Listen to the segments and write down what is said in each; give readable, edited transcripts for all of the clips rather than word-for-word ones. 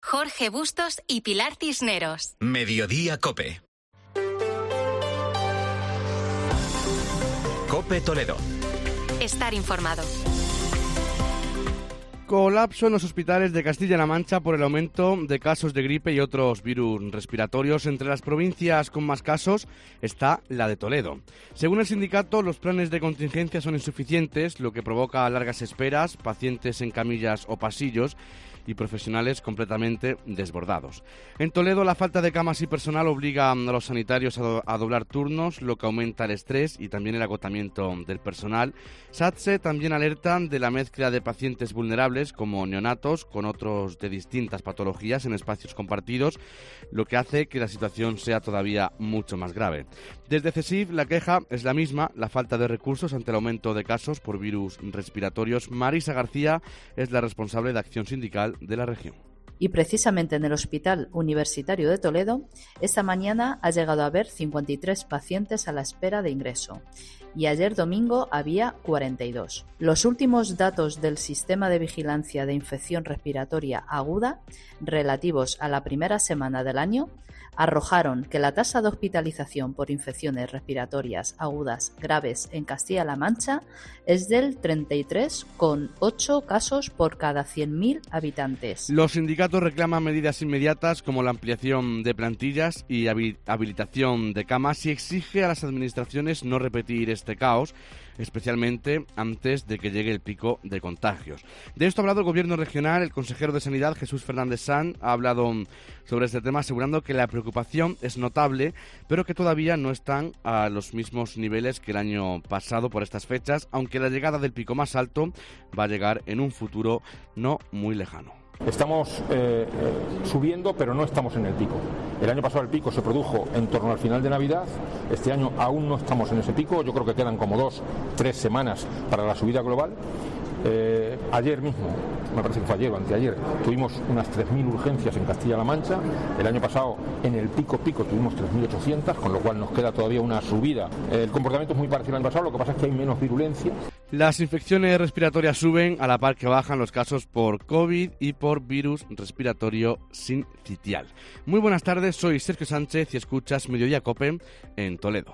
Jorge Bustos y Pilar Cisneros. Mediodía COPE. COPE Toledo. Estar informado. Colapso en los hospitales de Castilla-La Mancha por el aumento de casos de gripe y otros virus respiratorios. Entre las provincias con más casos está la de Toledo. Según el sindicato, los planes de contingencia son insuficientes, lo que provoca largas esperas, pacientes en camillas o pasillos y profesionales completamente desbordados. En Toledo, la falta de camas y personal obliga a los sanitarios a doblar turnos, lo que aumenta el estrés y también el agotamiento del personal. SATSE también alerta de la mezcla de pacientes vulnerables como neonatos con otros de distintas patologías en espacios compartidos, lo que hace que la situación sea todavía mucho más grave. Desde CESIF la queja es la misma, la falta de recursos ante el aumento de casos por virus respiratorios. Marisa García es la responsable de Acción Sindical de la región. Y precisamente en el Hospital Universitario de Toledo, esta mañana ha llegado a haber 53 pacientes a la espera de ingreso y ayer domingo había 42. Los últimos datos del Sistema de Vigilancia de Infección Respiratoria Aguda, relativos a la primera semana del año, arrojaron que la tasa de hospitalización por infecciones respiratorias agudas graves en Castilla-La Mancha es del 33,8 casos por cada 100.000 habitantes. Los sindicatos reclaman medidas inmediatas como la ampliación de plantillas y habilitación de camas y exige a las administraciones no repetir este caos, especialmente antes de que llegue el pico de contagios. De esto ha hablado el Gobierno regional. El consejero de Sanidad, Jesús Fernández Sanz, ha hablado sobre este tema, asegurando que la preocupación es notable, pero que todavía no están a los mismos niveles que el año pasado por estas fechas, aunque la llegada del pico más alto va a llegar en un futuro no muy lejano. Estamos subiendo, pero no estamos en el pico. El año pasado el pico se produjo en torno al final de Navidad. Este año aún no estamos en ese pico. Yo creo que quedan como 2-3 semanas para la subida global. Ayer mismo, me parece que fue ayer o anteayer, tuvimos unas 3.000 urgencias en Castilla-La Mancha. El año pasado, en el pico tuvimos 3.800, con lo cual nos queda todavía una subida. El comportamiento es muy parecido al año pasado, lo que pasa es que hay menos virulencia. Las infecciones respiratorias suben a la par que bajan los casos por COVID y por virus respiratorio sincitial. Muy buenas tardes, soy Sergio Sánchez y escuchas Mediodía COPE en Toledo.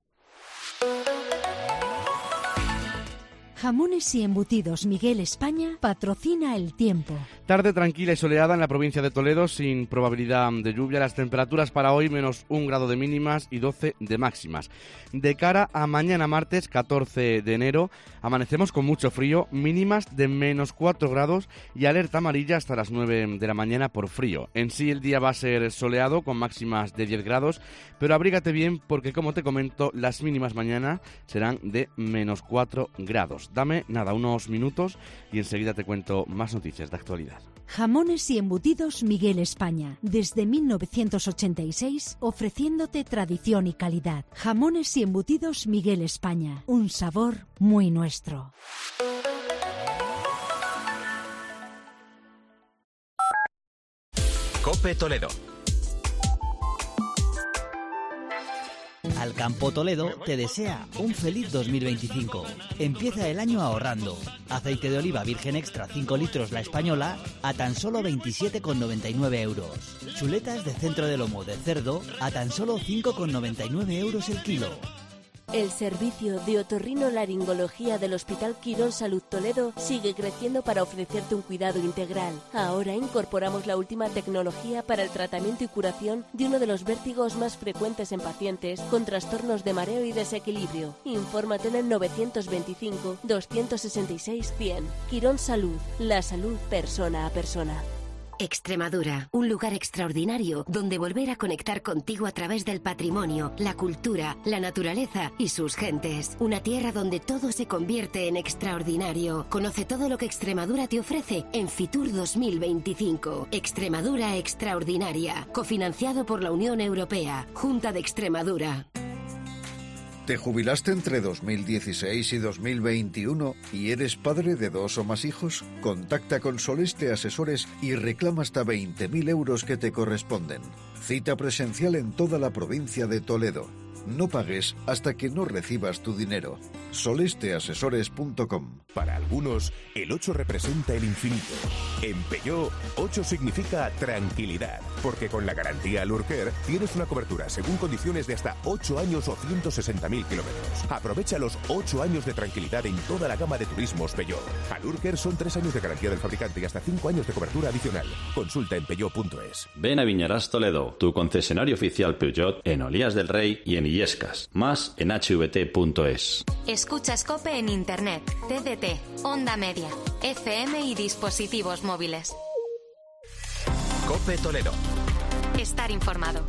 Jamones y Embutidos Miguel España patrocina el tiempo. Tarde tranquila y soleada en la provincia de Toledo, sin probabilidad de lluvia. Las temperaturas para hoy, menos 1 grado de mínimas y 12 de máximas. De cara a mañana martes, 14 de enero, amanecemos con mucho frío, mínimas de menos 4 grados y alerta amarilla hasta las 9 de la mañana por frío. En sí el día va a ser soleado con máximas de 10 grados, pero abrígate bien porque, como te comento, las mínimas mañana serán de menos 4 grados. Dame, unos minutos y enseguida te cuento más noticias de actualidad. Jamones y Embutidos Miguel España. Desde 1986 ofreciéndote tradición y calidad. Jamones y Embutidos Miguel España. Un sabor muy nuestro. COPE Toledo. Alcampo Toledo te desea un feliz 2025. Empieza el año ahorrando. Aceite de oliva virgen extra 5 litros la española a tan solo 27,99 euros. Chuletas de centro de lomo de cerdo a tan solo 5,99 euros el kilo. El servicio de otorrinolaringología del Hospital Quirón Salud Toledo sigue creciendo para ofrecerte un cuidado integral. Ahora incorporamos la última tecnología para el tratamiento y curación de uno de los vértigos más frecuentes en pacientes con trastornos de mareo y desequilibrio. Infórmate en el 925 266 100. Quirón Salud, la salud persona a persona. Extremadura, un lugar extraordinario donde volver a conectar contigo a través del patrimonio, la cultura, la naturaleza y sus gentes. Una tierra donde todo se convierte en extraordinario. Conoce todo lo que Extremadura te ofrece en Fitur 2025. Extremadura extraordinaria, cofinanciado por la Unión Europea, Junta de Extremadura. ¿Te jubilaste entre 2016 y 2021 y eres padre de 2 o más hijos? Contacta con Soleste Asesores y reclama hasta 20.000 euros que te corresponden. Cita presencial en toda la provincia de Toledo. No pagues hasta que no recibas tu dinero. solesteasesores.com. Para algunos, el 8 representa el infinito. En Peugeot, 8 significa tranquilidad, porque con la garantía Lurker tienes una cobertura según condiciones de hasta 8 años o 160.000 kilómetros. Aprovecha los 8 años de tranquilidad en toda la gama de turismos Peugeot. A Lurker son 3 años de garantía del fabricante y hasta 5 años de cobertura adicional. Consulta en peugeot.es. Ven a Viñarás Toledo, tu concesionario oficial Peugeot en Olías del Rey y en Illescas. Más en hvt.es. Escuchas COPE en Internet, TDT, Onda Media, FM y dispositivos móviles. COPE Toledo. Estar informado.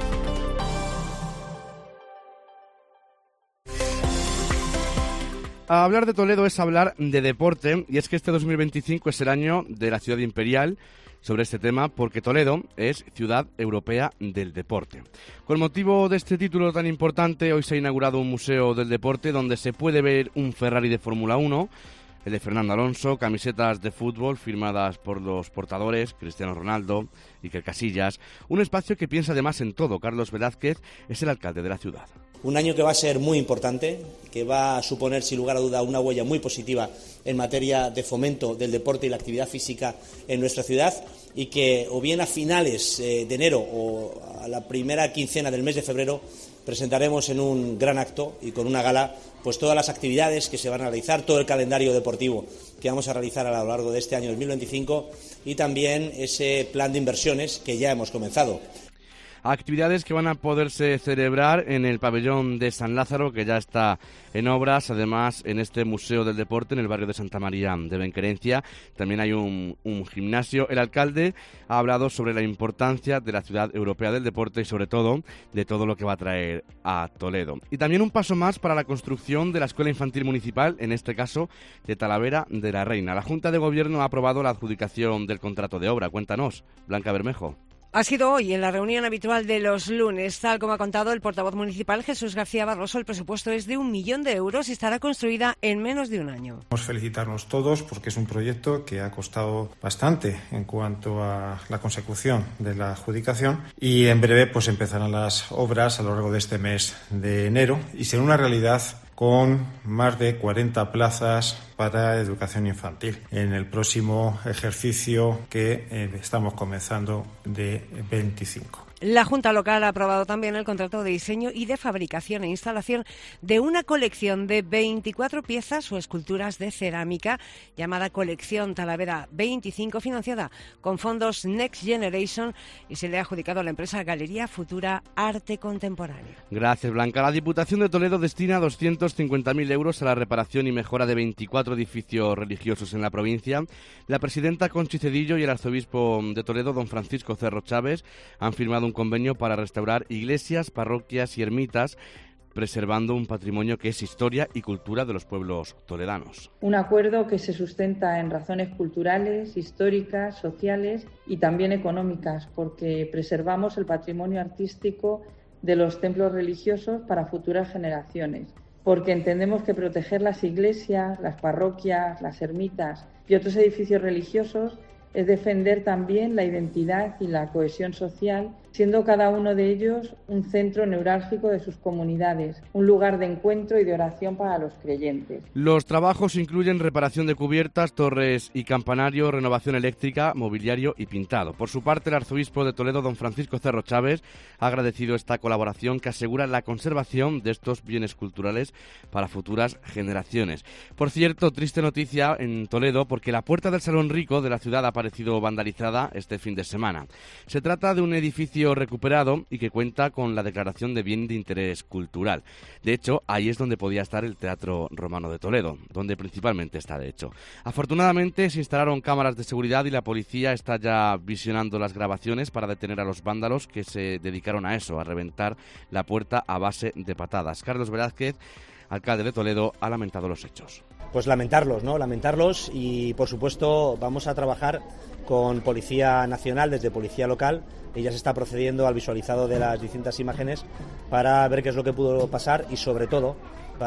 Hablar de Toledo es hablar de deporte, y es que este 2025 es el año de la ciudad imperial sobre este tema, porque Toledo es Ciudad Europea del Deporte. Con motivo de este título tan importante, hoy se ha inaugurado un museo del deporte donde se puede ver un Ferrari de Fórmula 1, el de Fernando Alonso, camisetas de fútbol firmadas por los portadores, Cristiano Ronaldo, Iker Casillas, un espacio que piensa además en todo. Carlos Velázquez es el alcalde de la ciudad. Un año que va a ser muy importante, que va a suponer sin lugar a duda una huella muy positiva en materia de fomento del deporte y la actividad física en nuestra ciudad, y que o bien a finales de enero o a la primera quincena del mes de febrero presentaremos en un gran acto y con una gala pues todas las actividades que se van a realizar, todo el calendario deportivo que vamos a realizar a lo largo de este año 2025 y también ese plan de inversiones que ya hemos comenzado. Actividades que van a poderse celebrar en el pabellón de San Lázaro, que ya está en obras. Además, en este Museo del Deporte, en el barrio de Santa María de Benquerencia, también hay un gimnasio. El alcalde ha hablado sobre la importancia de la Ciudad Europea del Deporte y, sobre todo, de todo lo que va a traer a Toledo. Y también un paso más para la construcción de la Escuela Infantil Municipal, en este caso de Talavera de la Reina. La Junta de Gobierno ha aprobado la adjudicación del contrato de obra. Cuéntanos, Blanca Bermejo. Ha sido hoy, en la reunión habitual de los lunes. Tal como ha contado el portavoz municipal Jesús García Barroso, el presupuesto es de 1 millón de euros y estará construida en menos de un año. Queremos felicitarnos todos porque es un proyecto que ha costado bastante en cuanto a la consecución de la adjudicación, y en breve pues empezarán las obras a lo largo de este mes de enero y será una realidad con más de 40 plazas para educación infantil en el próximo ejercicio que estamos comenzando de 25. La Junta Local ha aprobado también el contrato de diseño y de fabricación e instalación de una colección de 24 piezas o esculturas de cerámica llamada Colección Talavera 25, financiada con fondos Next Generation, y se le ha adjudicado a la empresa Galería Futura Arte Contemporáneo. Gracias, Blanca. La Diputación de Toledo destina 250.000 euros a la reparación y mejora de 24 edificios religiosos en la provincia. La presidenta Conchi Cedillo y el arzobispo de Toledo, don Francisco Cerro Chávez, han firmado un convenio para restaurar iglesias, parroquias y ermitas, preservando un patrimonio que es historia y cultura de los pueblos toledanos. Un acuerdo que se sustenta en razones culturales, históricas, sociales y también económicas, porque preservamos el patrimonio artístico de los templos religiosos para futuras generaciones, porque entendemos que proteger las iglesias, las parroquias, las ermitas y otros edificios religiosos es defender también la identidad y la cohesión social, siendo cada uno de ellos un centro neurálgico de sus comunidades, un lugar de encuentro y de oración para los creyentes. Los trabajos incluyen reparación de cubiertas, torres y campanario, renovación eléctrica, mobiliario y pintado. Por su parte, el arzobispo de Toledo, don Francisco Cerro Chávez, ha agradecido esta colaboración que asegura la conservación de estos bienes culturales para futuras generaciones. Por cierto, triste noticia en Toledo, porque la puerta del Salón Rico de la ciudad ha aparecido vandalizada este fin de semana. Se trata de un edificio recuperado y que cuenta con la declaración de bien de interés cultural. De hecho, ahí es donde podía estar el Teatro Romano de Toledo, donde principalmente está, de hecho. Afortunadamente se instalaron cámaras de seguridad y la policía está ya visionando las grabaciones para detener a los vándalos que se dedicaron a eso, a reventar la puerta a base de patadas. Carlos Velázquez, alcalde de Toledo, ha lamentado los hechos. Pues lamentarlos, ¿no? Lamentarlos, y por supuesto vamos a trabajar con Policía Nacional, desde Policía Local. Ella se está procediendo al visualizado de las distintas imágenes para ver qué es lo que pudo pasar y, sobre todo,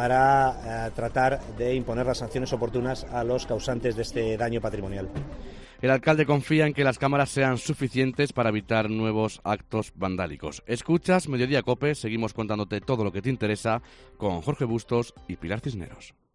para tratar de imponer las sanciones oportunas a los causantes de este daño patrimonial. El alcalde confía en que las cámaras sean suficientes para evitar nuevos actos vandálicos. Escuchas Mediodía Cope, seguimos contándote todo lo que te interesa con Jorge Bustos y Pilar Cisneros.